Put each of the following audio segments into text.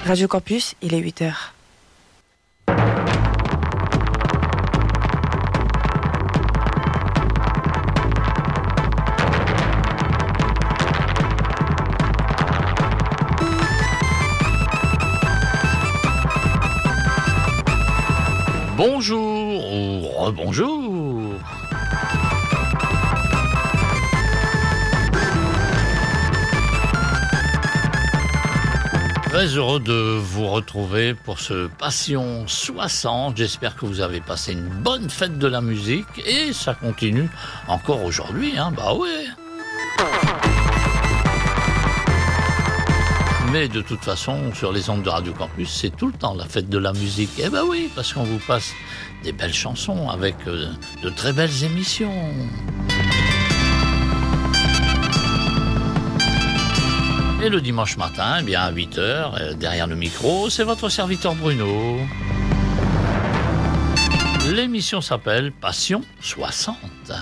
Radio Campus, il est 8h. Bonjour ou rebonjour. Très heureux de vous retrouver pour ce Passion 60. J'espère que vous avez passé une bonne fête de la musique et ça continue encore aujourd'hui, hein, bah ouais. Mais de toute façon, sur les ondes de Radio Campus, c'est tout le temps la fête de la musique. Eh ben oui, parce qu'on vous passe des belles chansons avec de très belles émissions. Et le dimanche matin, eh bien à 8h, derrière le micro, c'est votre serviteur Bruno. L'émission s'appelle Passion 60.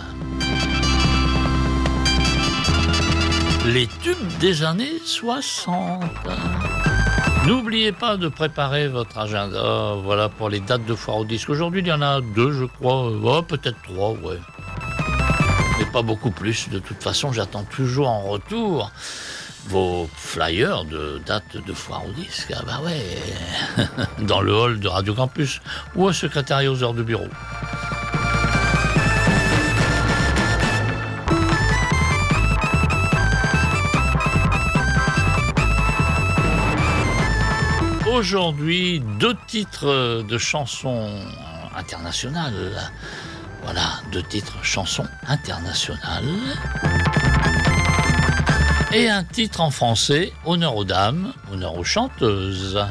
Les tubes des années 60. N'oubliez pas de préparer votre agenda, voilà, pour les dates de foire au disque. Aujourd'hui, il y en a 2, je crois, peut-être 3, ouais. Mais pas beaucoup plus. De toute façon, j'attends toujours en retour vos flyers de dates de foire au disque. Ah bah ouais, dans le hall de Radio Campus ou au secrétariat aux heures de bureau. Aujourd'hui, 2 titres de chansons internationales. Voilà, 2 titres chansons internationales. Et un titre en français, honneur aux dames, honneur aux chanteuses.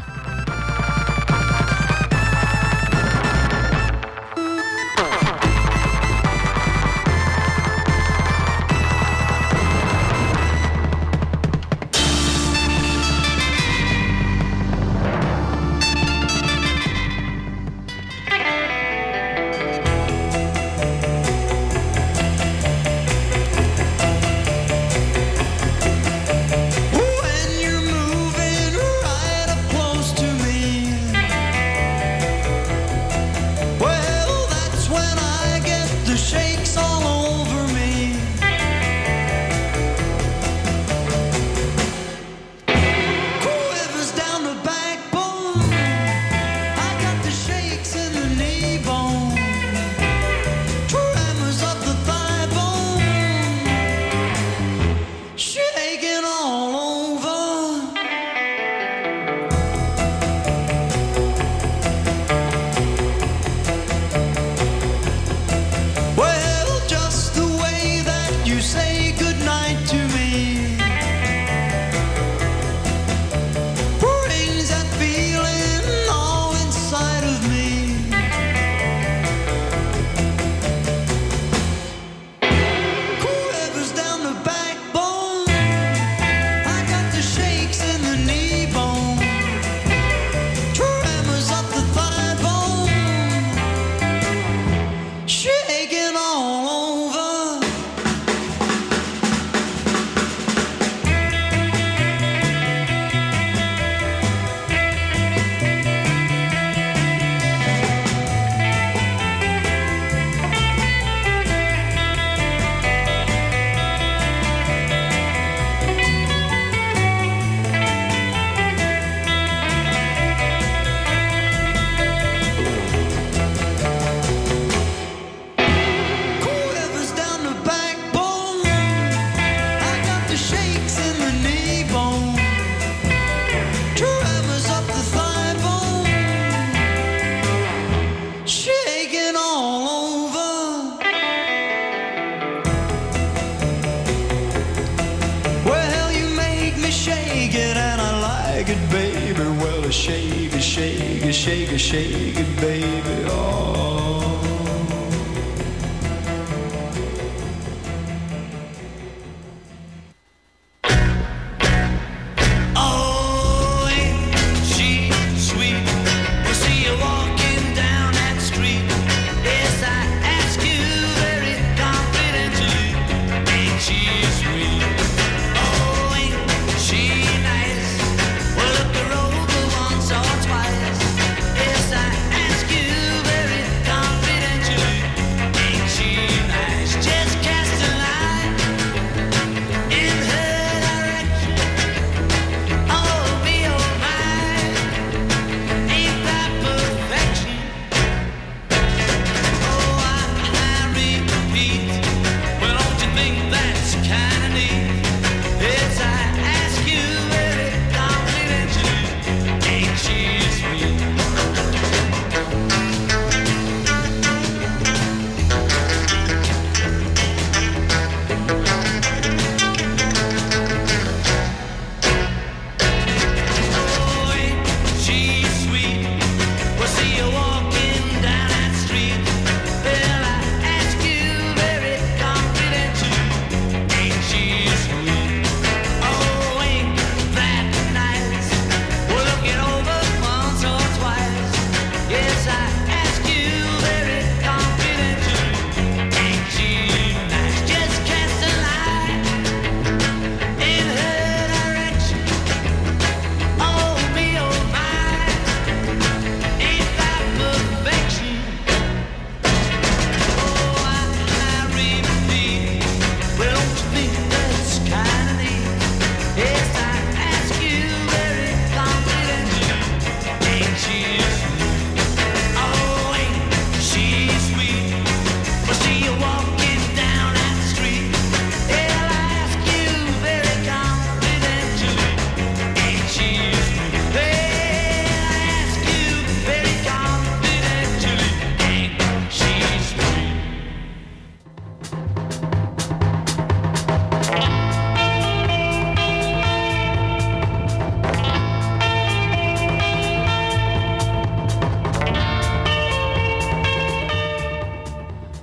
Shake it, baby, oh. Oh, ain't she sweet? We'll see you walking down that street. Yes, I ask you very confidently, ain't she sweet? Oh, ain't she nice? Well, look her over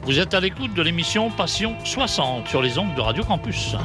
Vous êtes à l'écoute de l'émission Passion 60 sur les ondes de Radio Campus.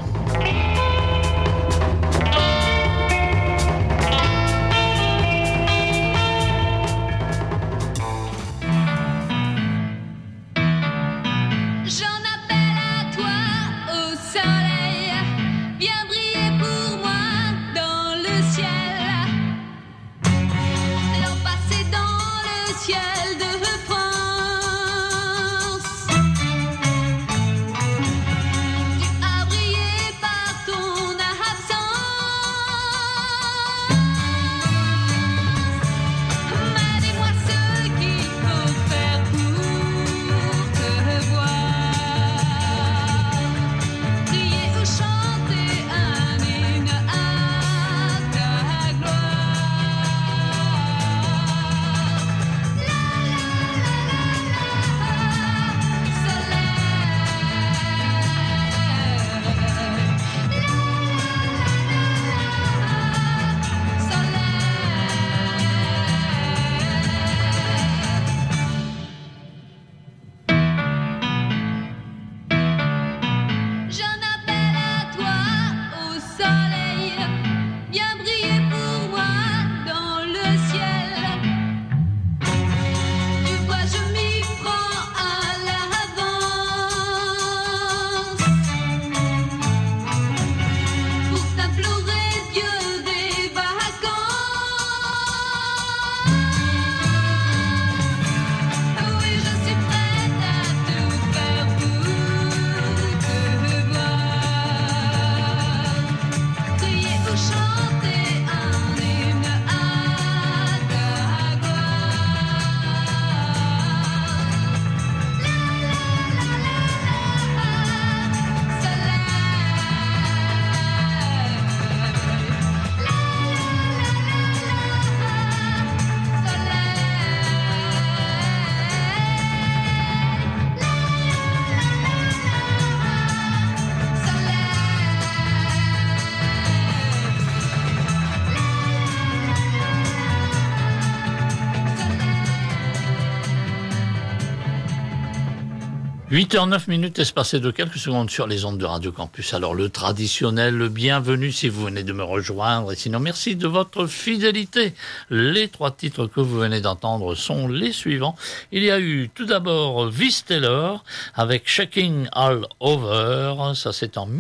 « 8h09 espacées de quelques secondes sur les ondes de Radio Campus. Alors le traditionnel, le bienvenue si vous venez de me rejoindre. Et sinon, merci de votre fidélité. Les 3 titres que vous venez d'entendre sont les suivants. Il y a eu tout d'abord Viz Taylor avec Shaking All Over. Ça, c'est en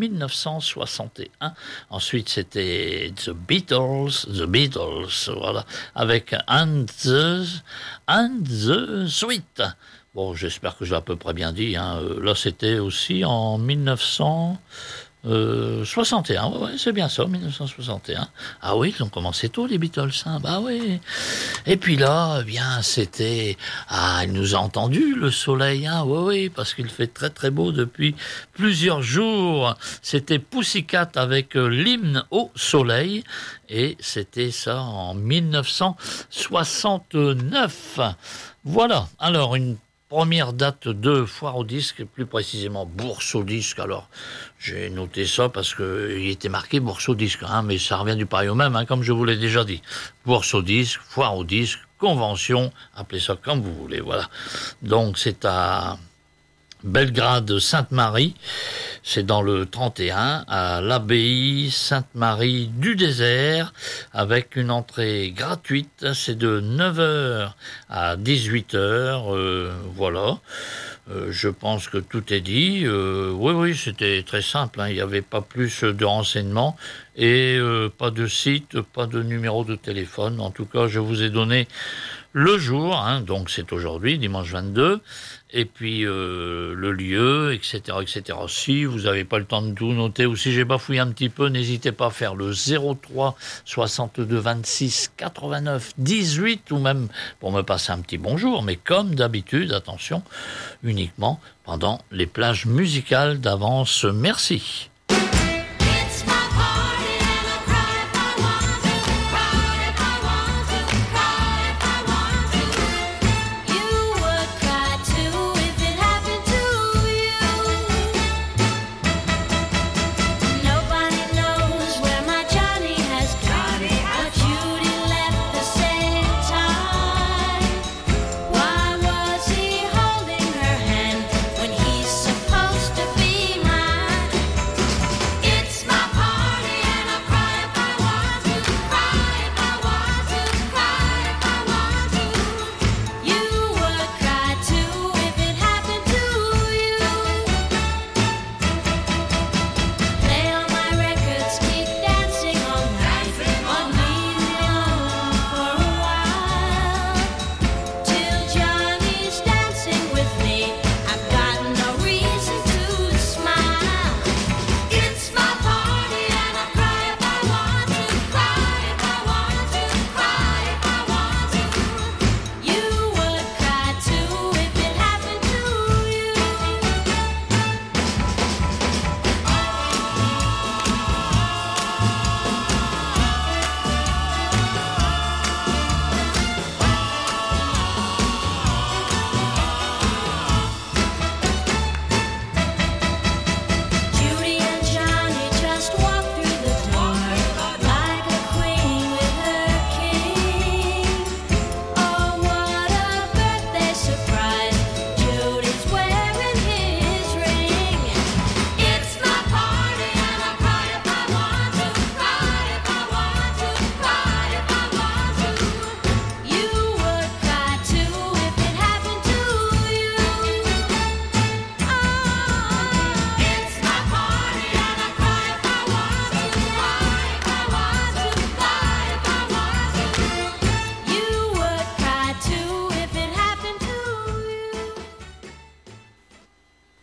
1961. Ensuite, c'était The Beatles, voilà, avec And the Sweet. Bon, j'espère que j'ai à peu près bien dit. Là, c'était aussi en 1961. Ouais, c'est bien ça, 1961. Ah oui, ils ont commencé tôt, les Beatles. Bah oui. Et puis là, eh bien, c'était... Ah, il nous a entendu, le soleil. Oui, parce qu'il fait très, très beau depuis plusieurs jours. C'était Pussycat avec l'hymne au soleil. Et c'était ça en 1969. Voilà. Alors, une première date de foire au disque, plus précisément bourse au disque. Alors, j'ai noté ça parce qu'il était marqué bourse au disque, mais ça revient du pareil au même, comme je vous l'ai déjà dit. Bourse au disque, foire au disque, convention, appelez ça comme vous voulez, voilà. Donc, c'est à Belgrade-Sainte-Marie, c'est dans le 31, à l'abbaye Sainte-Marie du Désert, avec une entrée gratuite, c'est de 9h à 18h, voilà. Je pense que tout est dit. Oui, c'était très simple, il n'y avait pas plus de renseignements et pas de site, pas de numéro de téléphone. En tout cas, je vous ai donné le jour, donc c'est aujourd'hui, dimanche 22, et puis le lieu, etc., etc. Si vous n'avez pas le temps de tout noter ou si j'ai bafouillé un petit peu, n'hésitez pas à faire le 03 62 26 89 18 ou même pour me passer un petit bonjour. Mais comme d'habitude, attention, uniquement pendant les plages musicales d'avance. Merci. When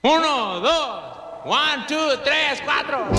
1, 2, 1, 2, 3, 4.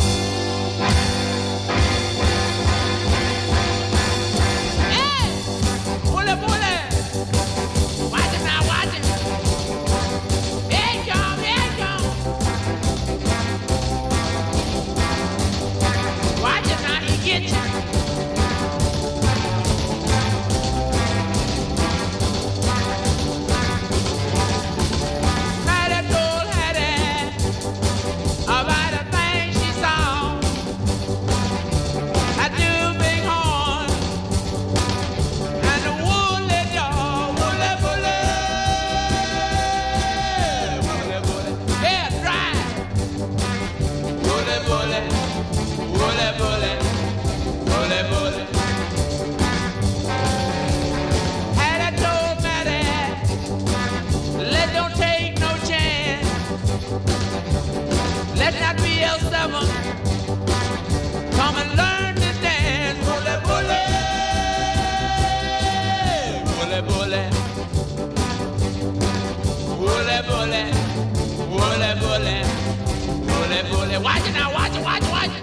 Watch it now, watch it, watch it, watch it.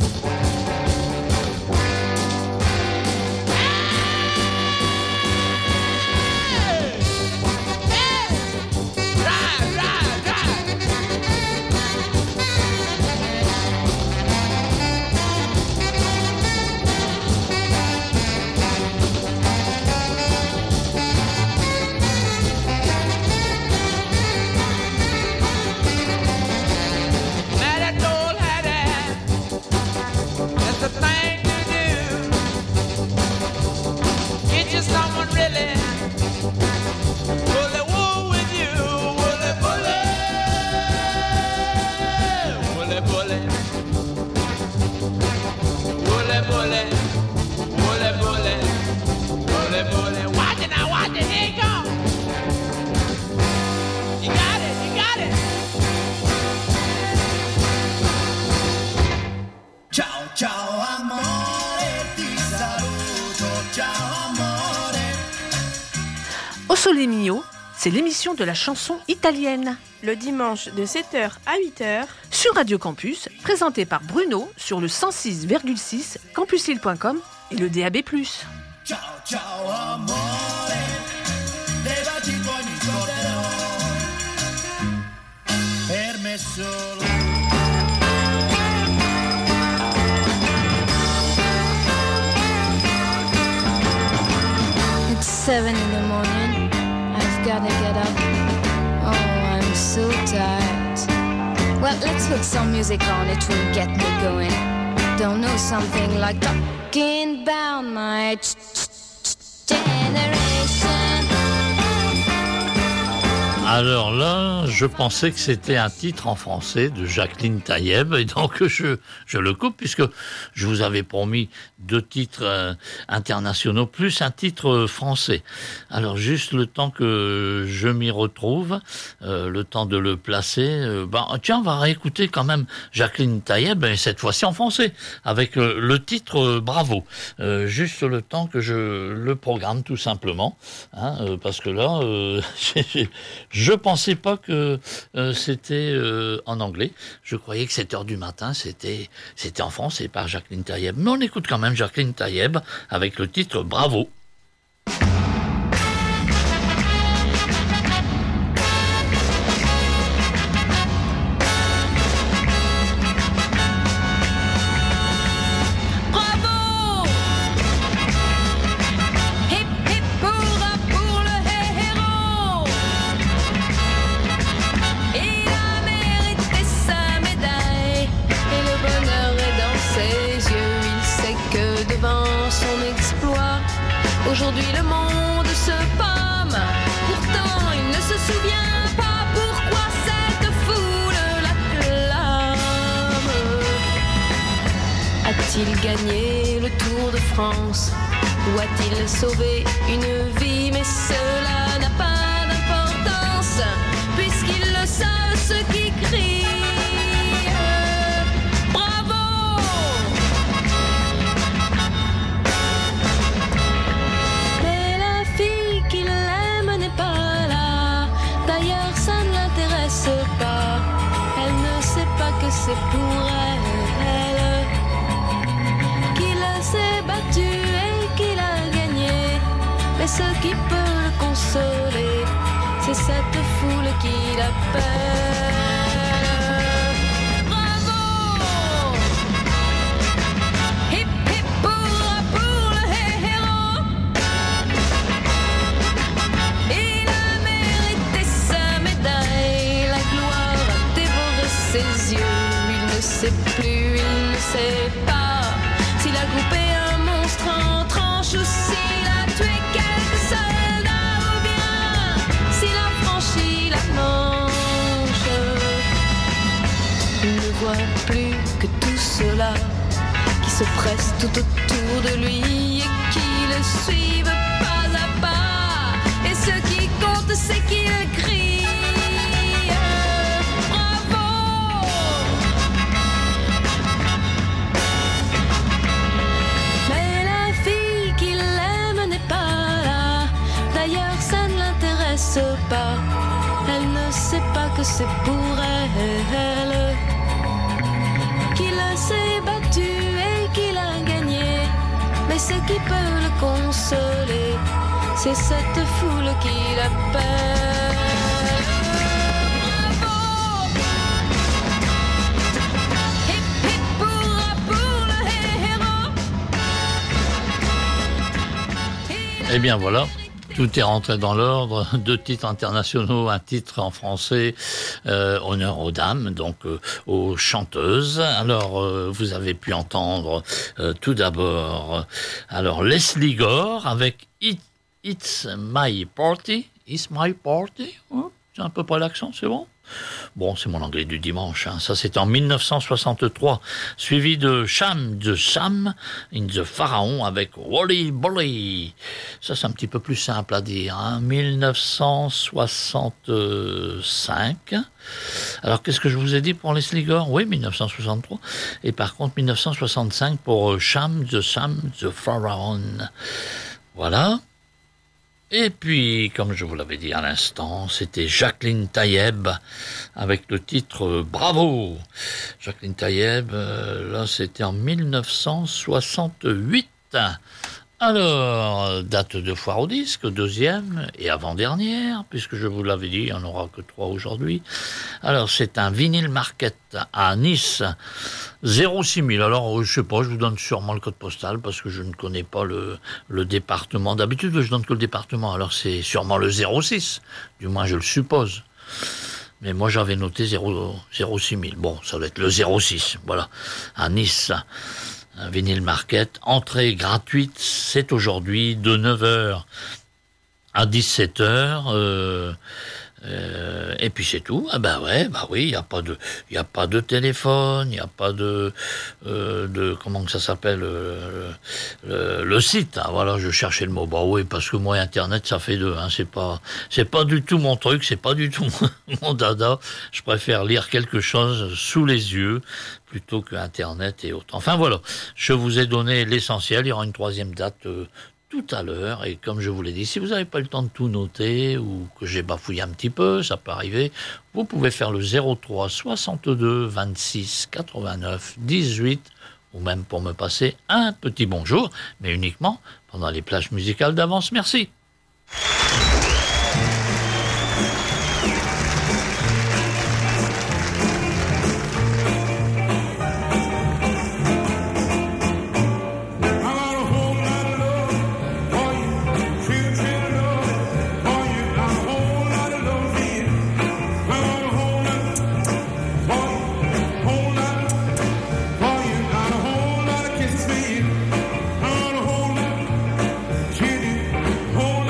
Au Sole Mio, c'est l'émission de la chanson italienne. Le dimanche de 7h à 8h. Sur Radio Campus, présentée par Bruno sur le 106,6 campuslille.com et le DAB+. Ciao, ciao, amore, levati poi mi scorderò, per me solo. It's 7 in the morning, I've gotta get up, oh I'm so tired. Well, let's put some music on, it will get me going. Don't know something like talking about my generation. Alors là, je pensais que c'était un titre en français de Jacqueline Taïeb, et donc je le coupe, puisque je vous avais promis 2 titres internationaux, plus un titre français. Alors juste le temps que je m'y retrouve, le temps de le placer, tiens, on va réécouter quand même Jacqueline Taïeb, et cette fois-ci en français, avec le titre Bravo. Juste le temps que je le programme tout simplement, hein, parce que là, je pensais pas que c'était en anglais. Je croyais que 7h du matin, c'était en français par Jacqueline Taïeb. Mais on écoute quand même Jacqueline Taïeb avec le titre Bravo. Aujourd'hui le monde se pâme, pourtant il ne se souvient pas pourquoi cette foule l'acclame. A-t-il gagné le Tour de France ou a-t-il sauvé une vie? Mais cela n'a pas d'importance puisqu'ils le savent ceux qui crient. c'est pour elle qu'il s'est battu et qu'il a gagné. Mais ce qui peut le consoler, c'est cette foule qui l'appelle. Ses yeux, il ne sait plus, il ne sait pas s'il a coupé un monstre en tranches ou s'il a tué quelques soldats ou bien s'il a franchi la Manche. Il ne voit plus que tout cela qui se presse tout autour de lui et qui le suivent pas à pas. Et ce qui compte, c'est qu'il crie. Pas. Elle ne sait pas que c'est pour elle qu'il s'est battu et qu'il a gagné. Mais ce qui peut le consoler, c'est cette foule qui l'appelle. Bravo! Hip hip hurrah pour le héros. Eh bien voilà. Tout est rentré dans l'ordre, 2 titres internationaux, un titre en français, honneur aux dames, donc aux chanteuses. Alors, vous avez pu entendre tout d'abord, alors Leslie Gore avec It's My Party. It's My Party, hein, c'est à peu près l'accent, c'est bon ? Bon, c'est mon anglais du dimanche, hein. Ça c'est en 1963, suivi de Sam in the Pharaon avec Wally Bolly. Ça c'est un petit peu plus simple à dire, hein. 1965. Alors qu'est-ce que je vous ai dit pour Leslie Gore ? Oui, 1963. Et par contre 1965 pour Sam the Pharaon. Voilà. Et puis, comme je vous l'avais dit à l'instant, c'était Jacqueline Taïeb avec le titre Bravo. Jacqueline Taïeb, là c'était en 1968. Alors, date de foire au disque, 2e et avant-dernière, puisque je vous l'avais dit, il n'y en aura que 3 aujourd'hui. Alors, c'est un vinyle market à Nice, 06000. Alors, je sais pas, je vous donne sûrement le code postal, parce que je ne connais pas le département. D'habitude, je donne que le département, alors c'est sûrement le 06, du moins je le suppose. Mais moi, j'avais noté 06000. Bon, ça doit être le 06, voilà, à Nice. Un vinyle market, entrée gratuite, c'est aujourd'hui de 9h à 17h, et puis c'est tout. Ah bah oui, il y a pas de téléphone, il y a pas de comment que ça s'appelle, le site, hein, voilà, je cherchais le mot. Bah oui, parce que moi internet ça fait 2, hein, c'est pas du tout mon truc, c'est pas du tout mon dada. Je préfère lire quelque chose sous les yeux plutôt que internet et autres. Enfin voilà, je vous ai donné l'essentiel. Il y aura une 3e date tout à l'heure, et comme je vous l'ai dit, si vous n'avez pas le temps de tout noter ou que j'ai bafouillé un petit peu, ça peut arriver, vous pouvez faire le 03 62 26 89 18, ou même pour me passer un petit bonjour, mais uniquement pendant les plages musicales d'avance. Merci. Hold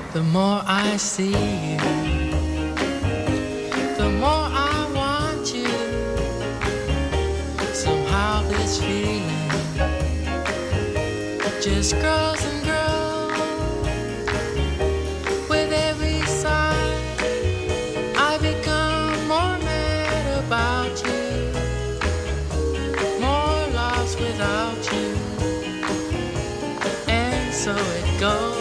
The more I see you, the more I want you. Somehow this feeling just grows and grows. With every sigh, I become more mad about you, more lost without you. And so it goes.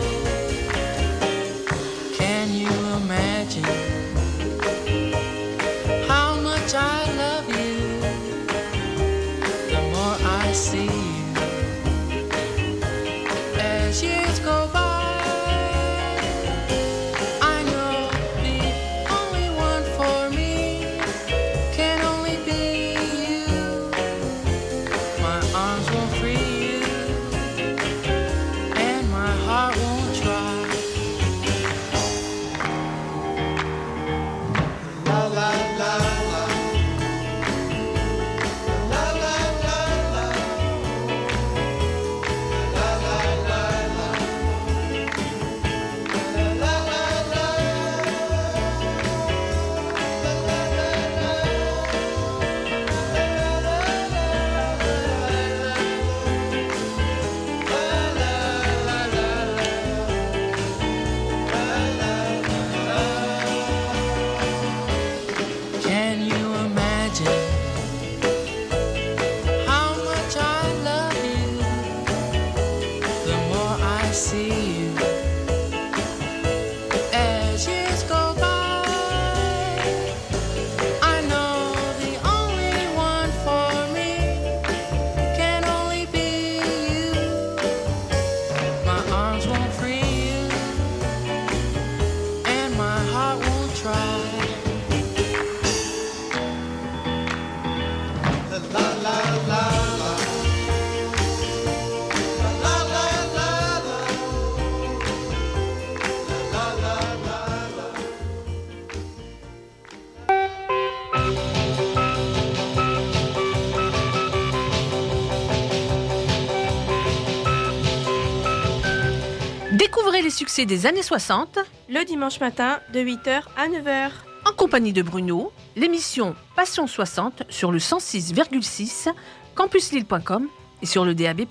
Découvrez les succès des années 60 le dimanche matin de 8h à 9h. en compagnie de Bruno, l'émission Passion 60 sur le 106,6, campuslille.com et sur le DAB+.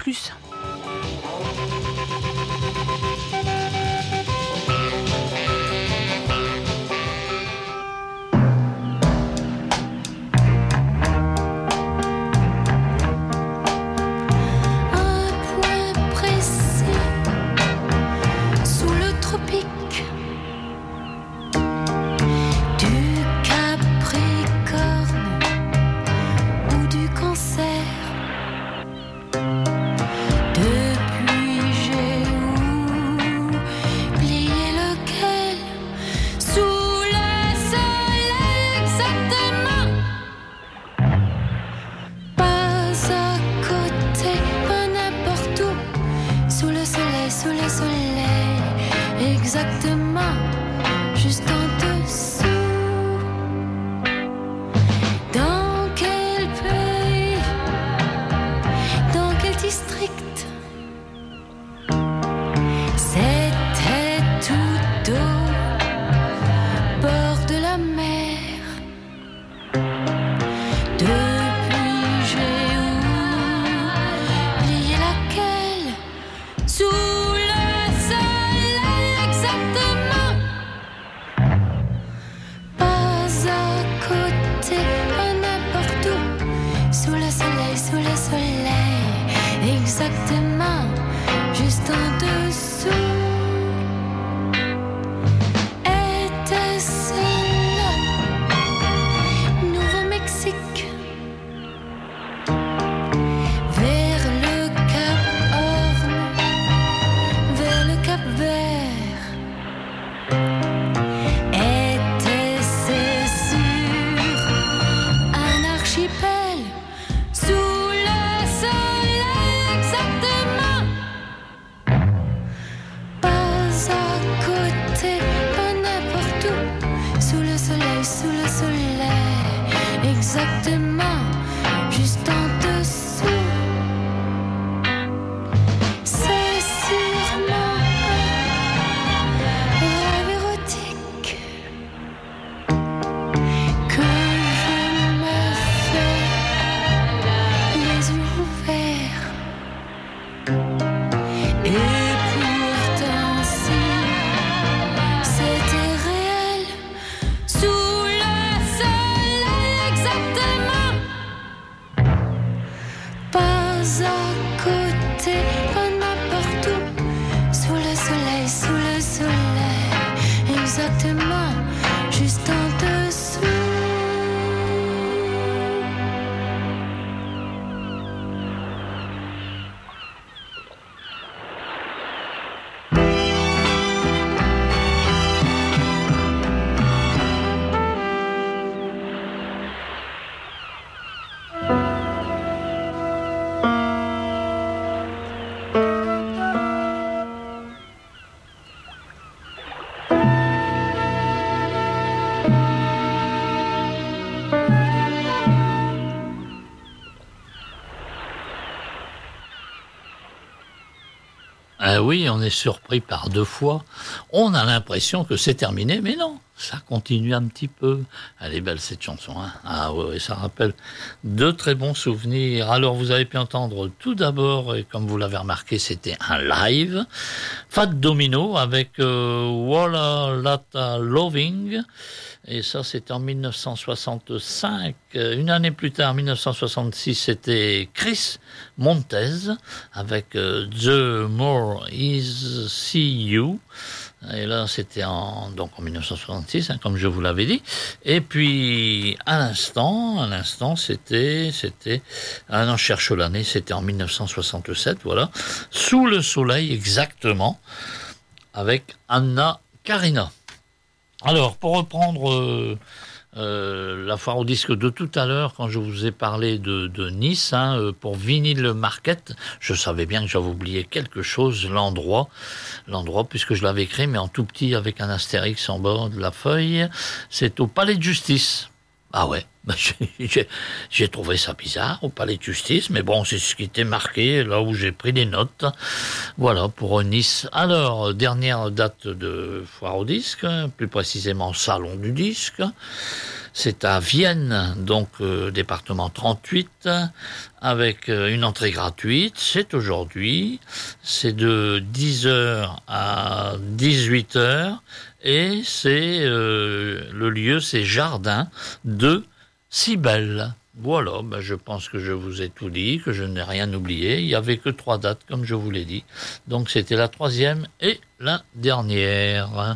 Ben oui, on est surpris par 2 fois. On a l'impression que c'est terminé, mais non, ça continue un petit peu. Elle est belle cette chanson, hein. Ah ouais, ça rappelle de très bons souvenirs. Alors vous avez pu entendre tout d'abord, et comme vous l'avez remarqué, c'était un live. Fat Domino avec Walla Lotta Loving. Et ça, c'était en 1965. Une année plus tard, 1966, c'était Chris Montez avec The More Is See You. Et là, c'était donc en 1966, hein, comme je vous l'avais dit. Et puis, à l'instant, c'était... Ah non, je cherche l'année, c'était en 1967, voilà. Sous le soleil, exactement, avec Anna Karina. Alors, pour reprendre la foire au disque de tout à l'heure, quand je vous ai parlé de Nice, hein, pour Vinyl Market, je savais bien que j'avais oublié quelque chose, l'endroit, puisque je l'avais écrit, mais en tout petit, avec un astérix en bas de la feuille, c'est au Palais de Justice. Ah ouais, j'ai trouvé ça bizarre au Palais de Justice, mais bon, c'est ce qui était marqué, là où j'ai pris des notes. Voilà, pour Nice. Alors, dernière date de foire au disque, plus précisément Salon du disque. C'est à Vienne, donc département 38, avec une entrée gratuite. C'est aujourd'hui, c'est de 10h à 18h. Et c'est le lieu, c'est Jardin de Cybèle. Voilà, ben je pense que je vous ai tout dit, que je n'ai rien oublié. Il n'y avait que 3 dates, comme je vous l'ai dit. Donc c'était la 3e et la dernière.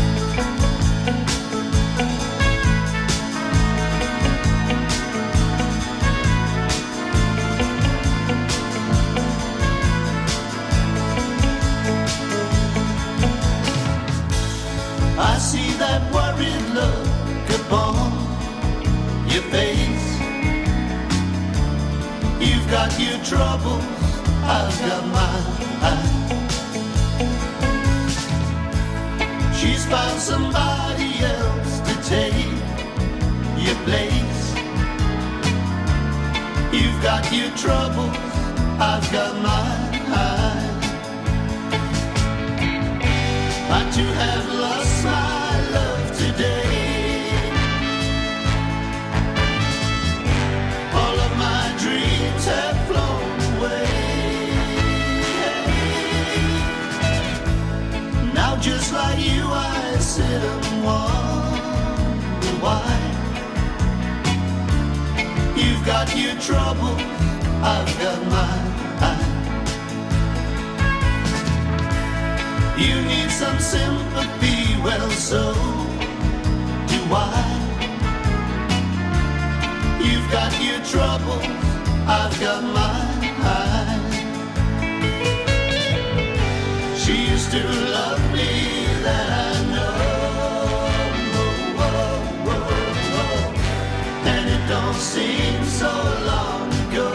I see that worried look upon your face. You've got your troubles, I've got mine. She's found somebody else to take your place. You've got your troubles, I've got mine. I too have lost my love today. All of my dreams have flown away. Now just like you I sit and wonder why. You've got your troubles, I've got mine. You need some sympathy, well so do I. You've got your troubles, I've got mine. She used to love me, that I know. And it don't seem so long ago.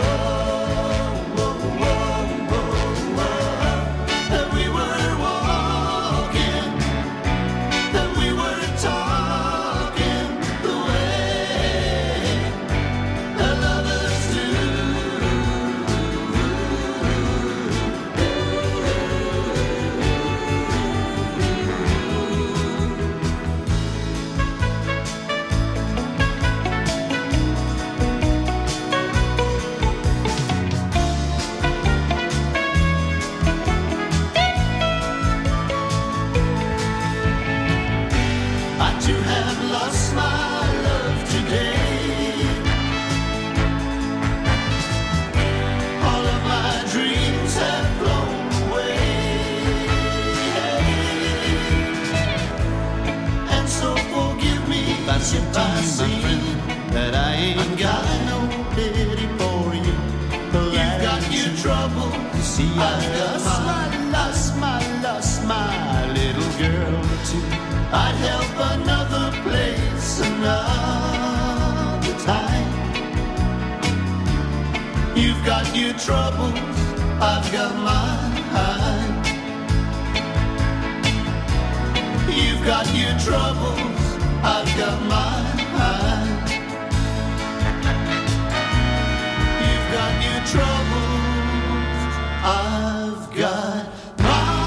If I see that I ain't got no pity for you, you've got your trouble. See, I lost my little girl too. I'd help another place another time. You've got your troubles, I've got mine. You've got your troubles, I've got mine. You've got your troubles, I've got mine.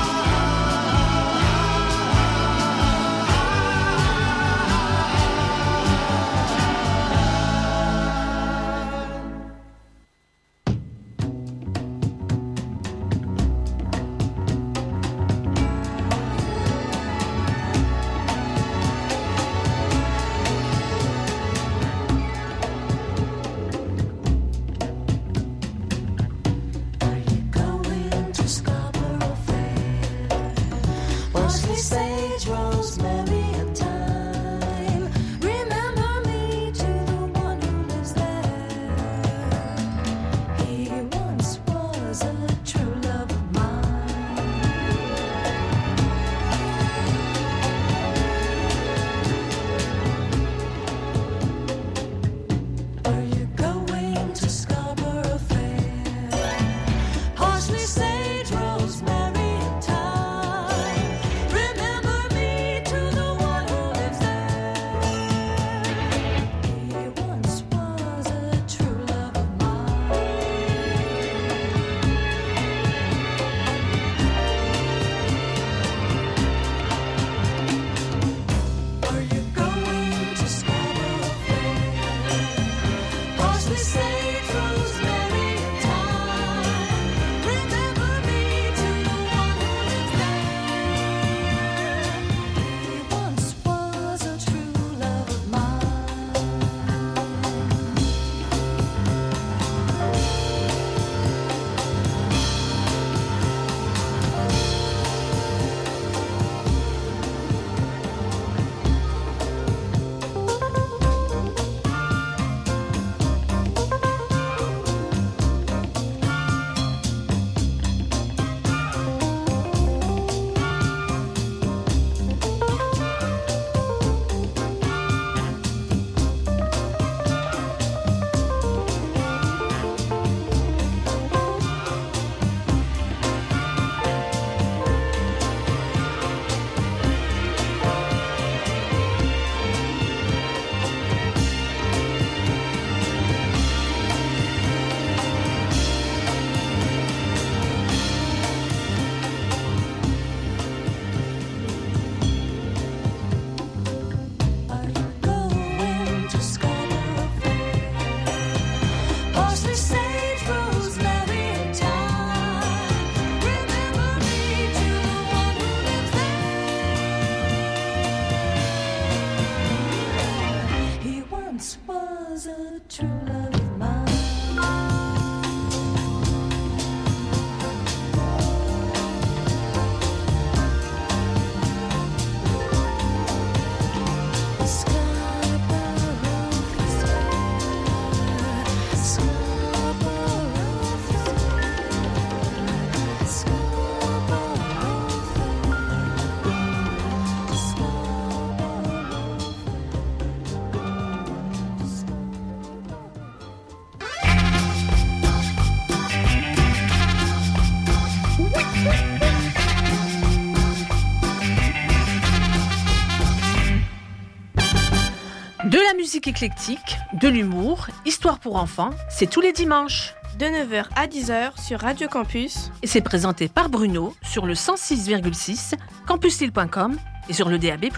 De la musique éclectique, de l'humour, histoire pour enfants, c'est tous les dimanches. De 9h à 10h sur Radio Campus. Et c'est présenté par Bruno sur le 106,6, campuslille.com et sur le DAB+.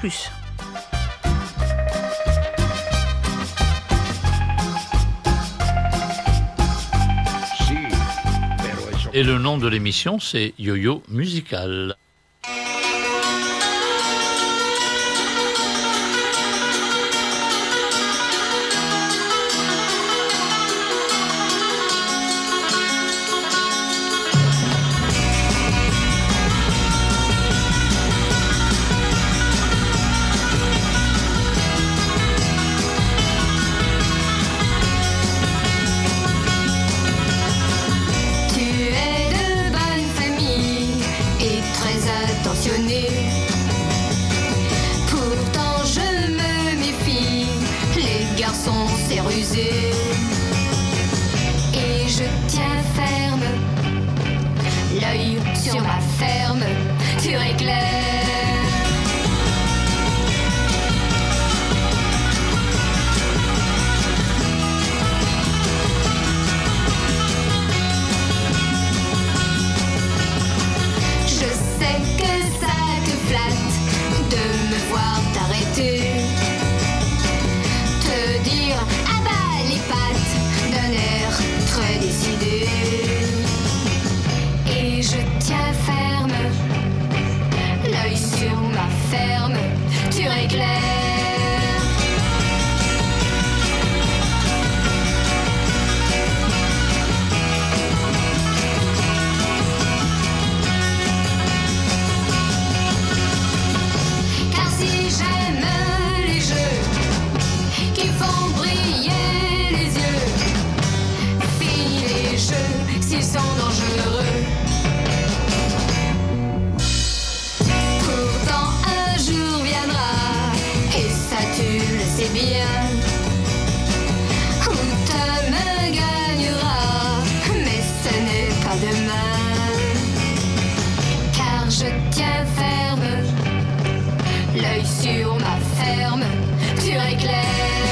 Et le nom de l'émission, c'est Yo-Yo Musical. Et je tiens ferme l'œil sur ma ferme, tu éclaires. Je sais que ça te flatte de me voir t'arrêter, te dire d'un air très décidé. Et je tiens ferme l'œil sur ma ferme, tu éclaires. Car si j'aime les jeux qui font briller s'ils sont dangereux. Pourtant un jour viendra, et ça tu le sais bien, où ta main gagnera, mais ce n'est pas demain. Car je tiens ferme l'œil sur ma ferme, tu éclaires.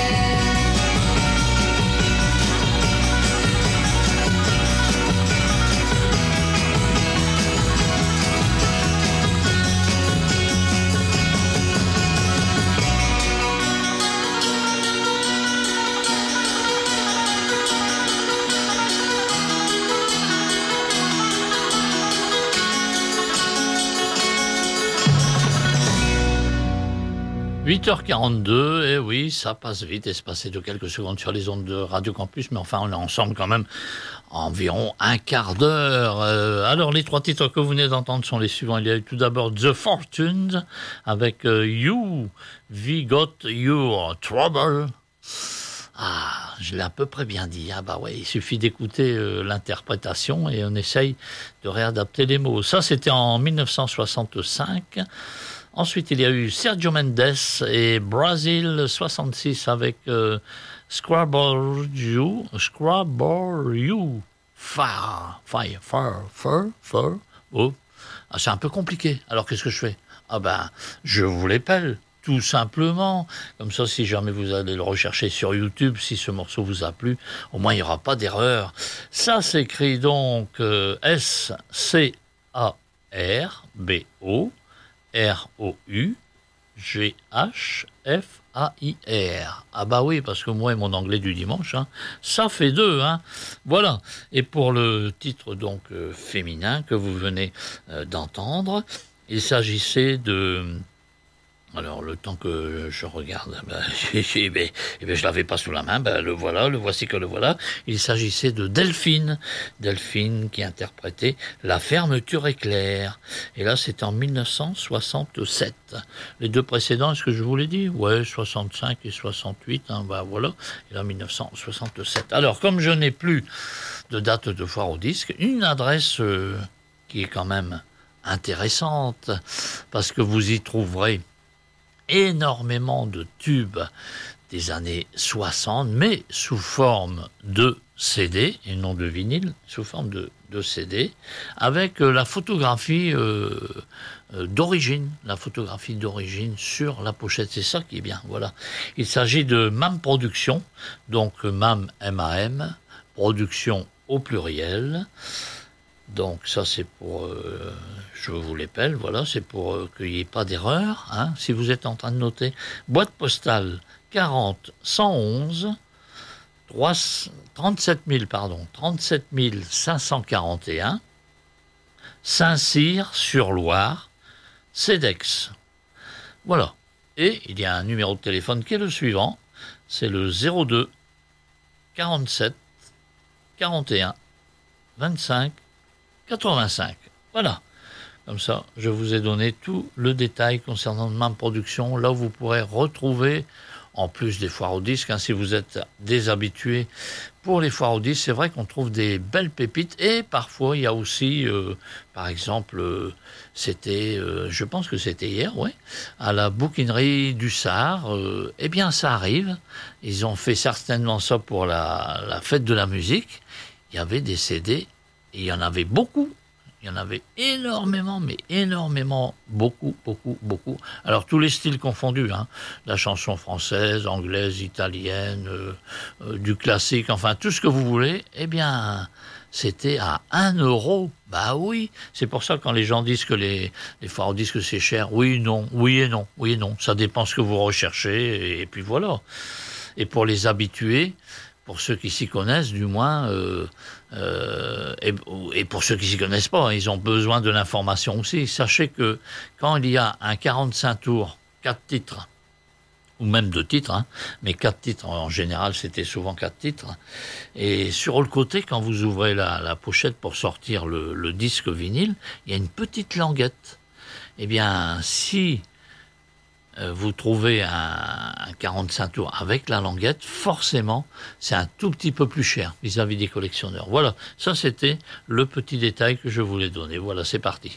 « 8h42, et oui, ça passe vite, et c'est passé de quelques secondes sur les ondes de Radio Campus, mais enfin, on est ensemble quand même environ un quart d'heure. Alors, les trois titres que vous venez d'entendre sont les suivants. Il y a eu tout d'abord The Fortunes, avec You, We Got Your Trouble. Ah, je l'ai à peu près bien dit. Ah bah ouais, il suffit d'écouter l'interprétation et on essaye de réadapter les mots. Ça, c'était en 1965. Ensuite, il y a eu Sergio Mendes et Brazil 66 avec Scrabble You. Fire. Oh. Ah, c'est un peu compliqué. Alors, qu'est-ce que je fais? Ah ben, je vous l'épelle, tout simplement. Comme ça, si jamais vous allez le rechercher sur YouTube, si ce morceau vous a plu, au moins, il n'y aura pas d'erreur. Ça s'écrit donc S-C-A-R-B-O. R-O-U-G-H-F-A-I-R. Ah bah oui, parce que moi et mon anglais du dimanche, hein, ça fait deux. Hein. Voilà. Et pour le titre donc féminin que vous venez d'entendre, il s'agissait de... Alors, le temps que je regarde, je l'avais pas sous la main, le voici que le voilà. Il s'agissait de Delphine qui interprétait La fermeture éclair. Et là, c'était en 1967. Les deux précédents, est-ce que je vous l'ai dit? Ouais, 65 et 68, hein, voilà. Et là, 1967. Alors, comme je n'ai plus de date de foire au disque, une adresse qui est quand même intéressante, parce que vous y trouverez énormément de tubes des années 60, mais sous forme de CD, et non de vinyle, sous forme de CD, avec la photographie d'origine, sur la pochette. C'est ça qui est bien, voilà. Il s'agit de MAM Productions, donc MAM, M-A-M, Production au pluriel. Donc ça c'est pour, je vous l'épelle, voilà, c'est pour qu'il n'y ait pas d'erreur, hein, si vous êtes en train de noter. Boîte postale 40 111 37 541 Saint-Cyr-sur-Loire, CEDEX. Voilà. Et il y a un numéro de téléphone qui est le suivant, c'est le 02 47 41 25 85. Voilà. Comme ça, je vous ai donné tout le détail concernant MAM Production. Là, vous pourrez retrouver, en plus des foires aux disques, hein, si vous êtes des habitués pour les foires aux disques, c'est vrai qu'on trouve des belles pépites. Et parfois, il y a aussi, par exemple, c'était, je pense que c'était hier, ouais, à la bouquinerie du Sar. Eh bien, ça arrive. Ils ont fait certainement ça pour la fête de la musique. Il y avait des CD. Et il y en avait beaucoup, il y en avait énormément, mais énormément, beaucoup. Alors tous les styles confondus, hein, la chanson française, anglaise, italienne, du classique, enfin tout ce que vous voulez, eh bien c'était à 1 €. Bah oui, c'est pour ça que quand les gens disent que les foires aux disques c'est cher, oui et non, ça dépend ce que vous recherchez, et puis voilà. Et pour les habitués, pour ceux qui s'y connaissent, du moins, et pour ceux qui s'y connaissent pas, ils ont besoin de l'information aussi. Sachez que quand il y a un 45 tours, 4 titres, ou même 2 titres, hein, mais 4 titres, en général, c'était souvent 4 titres, et sur le côté, quand vous ouvrez la pochette pour sortir le disque vinyle, il y a une petite languette. Eh bien, si vous trouvez un 45 tours avec la languette, forcément, c'est un tout petit peu plus cher vis-à-vis des collectionneurs. Voilà, ça c'était le petit détail que je voulais donner. Voilà, c'est parti.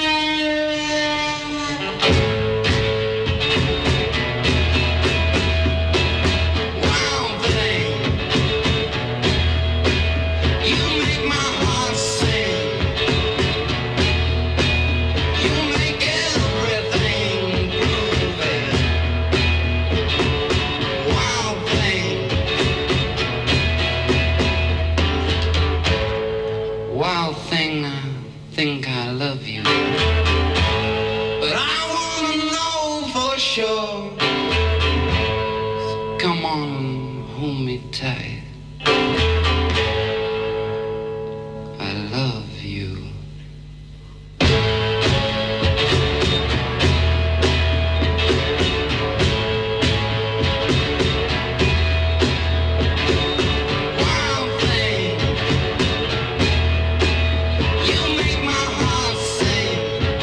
Wild thing, I think I love you. But I wanna know for sure. So come on, hold me tight. I love you. Wild thing, you make my heart sing.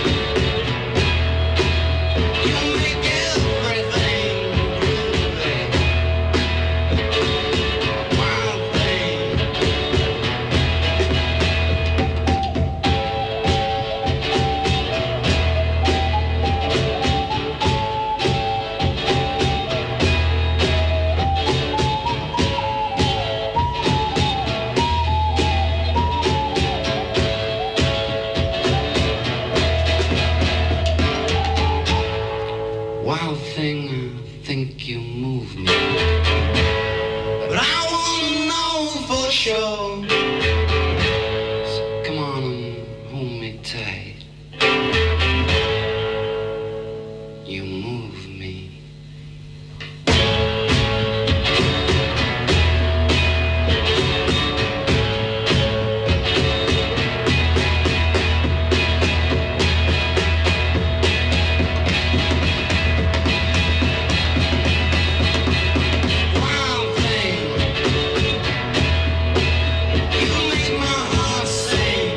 You make everything groovy. Wild thing. Wild thing, I think you move me. But I wanna know for sure. So come on and hold me tight. You move me. Wild thing, you make my heart sing.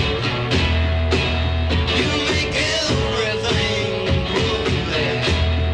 You make everything groovy.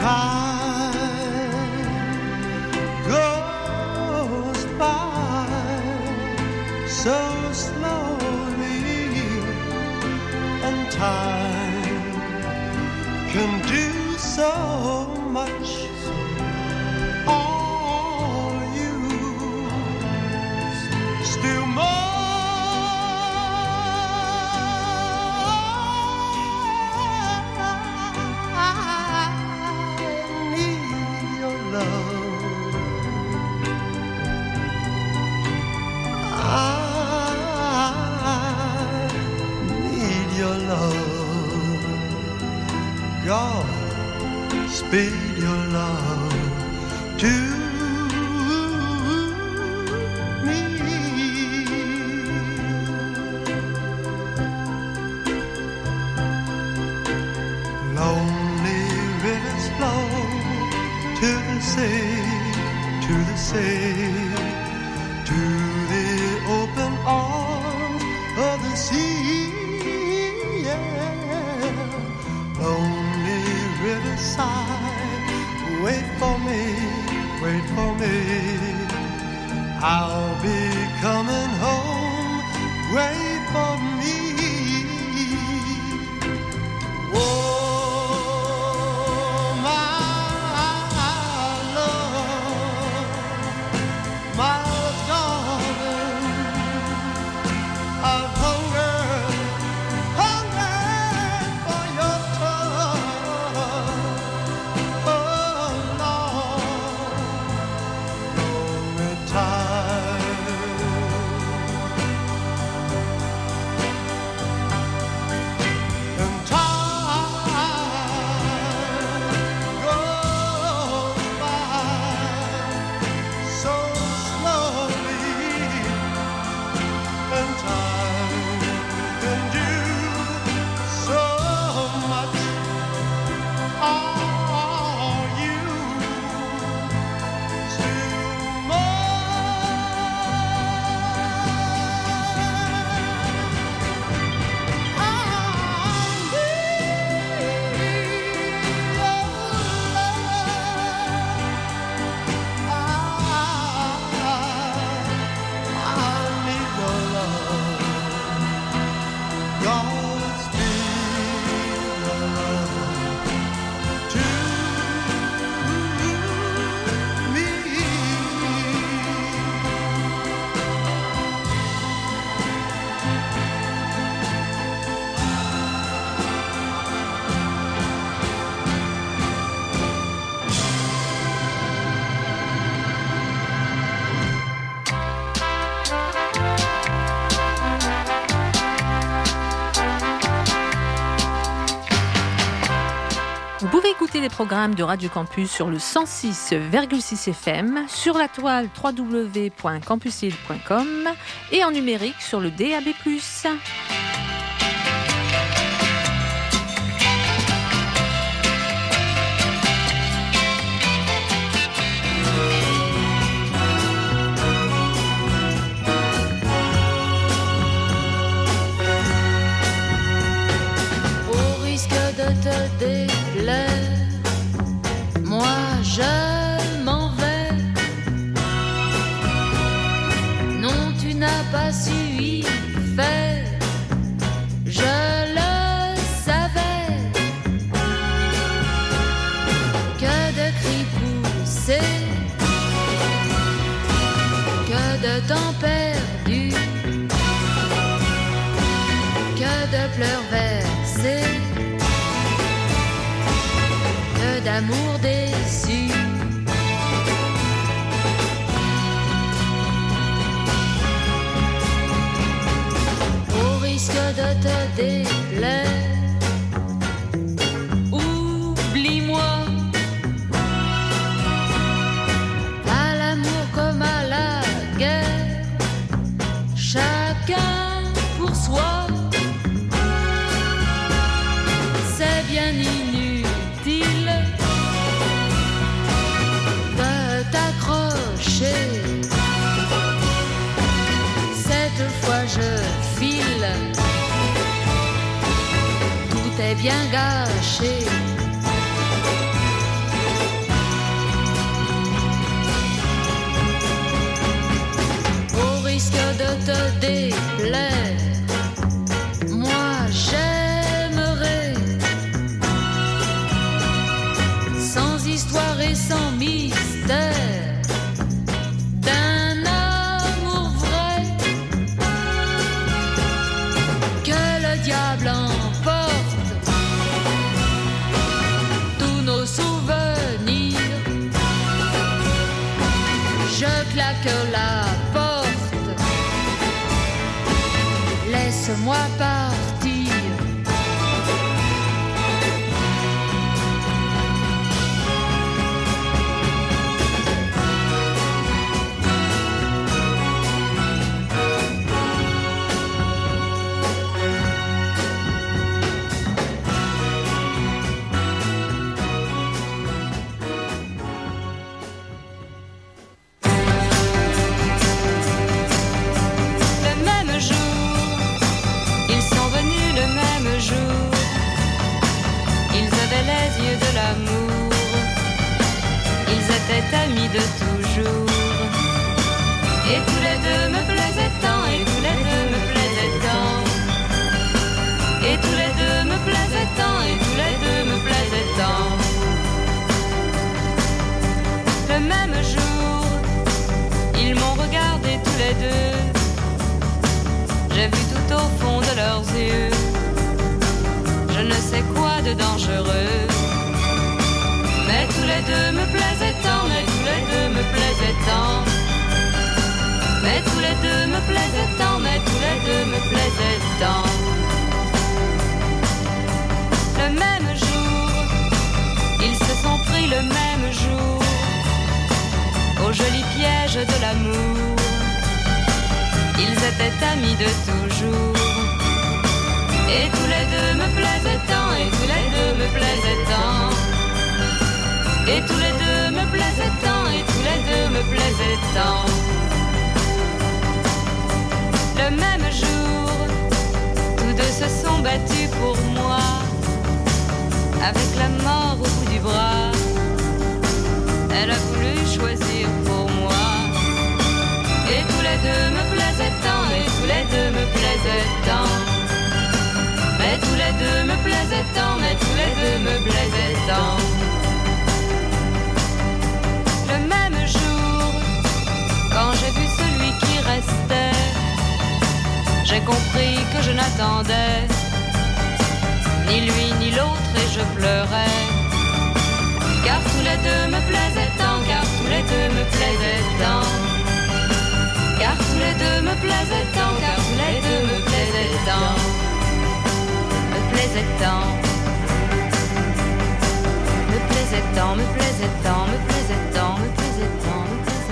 goes by so slowly, and time can do so much. All you still more. God, speed your love to me. Lonely rivers flow to the sea, to the sea, to the open arms of the sea. Yeah. Lonely riverside, wait for me, wait for me. I'll be coming home, wait for me. Oh, my love, my darling, I've hungered for your touch. Oh, Lord, lonely time. And time goes by so slowly, and time can do so much. Are you still Vous pouvez écouter les programmes de Radio Campus sur le 106,6 FM, sur la toile www.campuslille.com et en numérique sur le DAB+. Au risque de te déplaire, moi je m'en vais. Non, tu n'as pas su y faire, je le savais. Que de cris poussés, que de temps perdu, que de pleurs versés, que d'amour déçu. Au risque de te déplaire, oublie-moi. À l'amour comme à la guerre, chacun pour soi. C'est bien inutile de t'accrocher. Cette fois je file, tout est bien gâché. te déplaire. Moi j'aimerais, sans histoire et sans mystère, d'un amour vrai, que le diable emporte tous nos souvenirs. Je claque la porte, laisse-moi partir. Le même jour, ils sont venus le même jour. Ils avaient les yeux de l'amour. Ils étaient amis de toujours. Et tous les deux me plaisaient tant, et tous les deux me plaisaient tant. Et tous les deux me plaisaient tant, et tous les deux me plaisaient tant. Le même jour, ils m'ont regardé tous les deux. J'ai vu tout au fond de leurs yeux je ne sais quoi de dangereux. Mais tous les deux me plaisaient tant, mais tous les deux me plaisaient tant. Mais tous les deux me plaisaient tant, mais tous les deux me plaisaient tant. Le même jour, ils se sont pris le même jour au joli piège de l'amour. Ils étaient amis de toujours. Et tous les deux me plaisaient tant, et tous les deux me plaisaient tant. Et tous les deux me plaisaient tant, et tous les deux me plaisaient tant. Le même jour, tous deux se sont battus pour moi, avec la mort au bout du bras. Elle a voulu choisir pour moi. Et tous les deux me plaisaient tant, et tous les deux me plaisaient tant. Mais tous les deux me plaisaient tant, mais tous les deux me plaisaient tant. Le même jour, quand j'ai vu celui qui restait, j'ai compris que je n'attendais ni lui ni l'autre et je pleurais. Car tous les deux me plaisaient tant, car tous les deux me plaisaient tant. Car tous les deux me plaisaient tant, car tous les deux me plaisaient tant. Me plaisait tant, me plaisait tant, me plaisait tant, me plaisait tant, me plaisait tant, me plaisait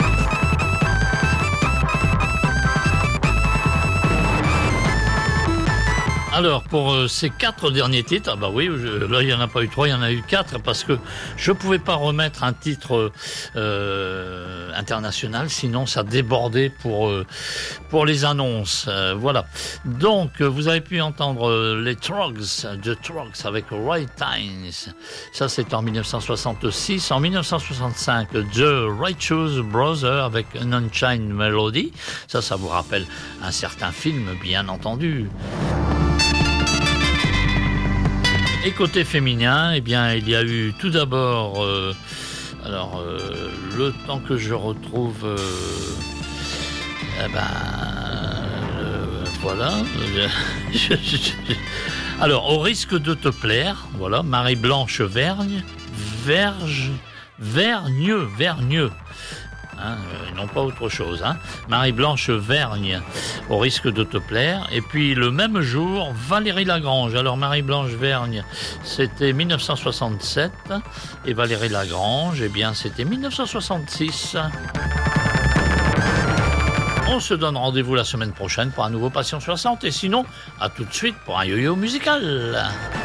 tant. Alors, pour ces 4 derniers titres, ah bah oui, là il n'y en a pas eu 3, il y en a eu 4, parce que je ne pouvais pas remettre un titre international, sinon ça débordait pour les annonces. Voilà. Donc, vous avez pu entendre les Trogs, The Trogs avec Right Times. Ça, c'est en 1966. En 1965, The Righteous Brothers avec An Unchained Melody. Ça vous rappelle un certain film, bien entendu. Et côté féminin, eh bien, il y a eu tout d'abord, le temps que je retrouve, voilà. Alors, au risque de te plaire, voilà, Marie-Blanche Vergneux. Hein, non pas autre chose. Hein. Marie-Blanche Vergne, au risque de te plaire. Et puis le même jour, Valérie Lagrange. Alors Marie-Blanche Vergne, c'était 1967. Et Valérie Lagrange, eh bien, c'était 1966. On se donne rendez-vous la semaine prochaine pour un nouveau Passion 60. Et sinon, à tout de suite pour un yo-yo musical.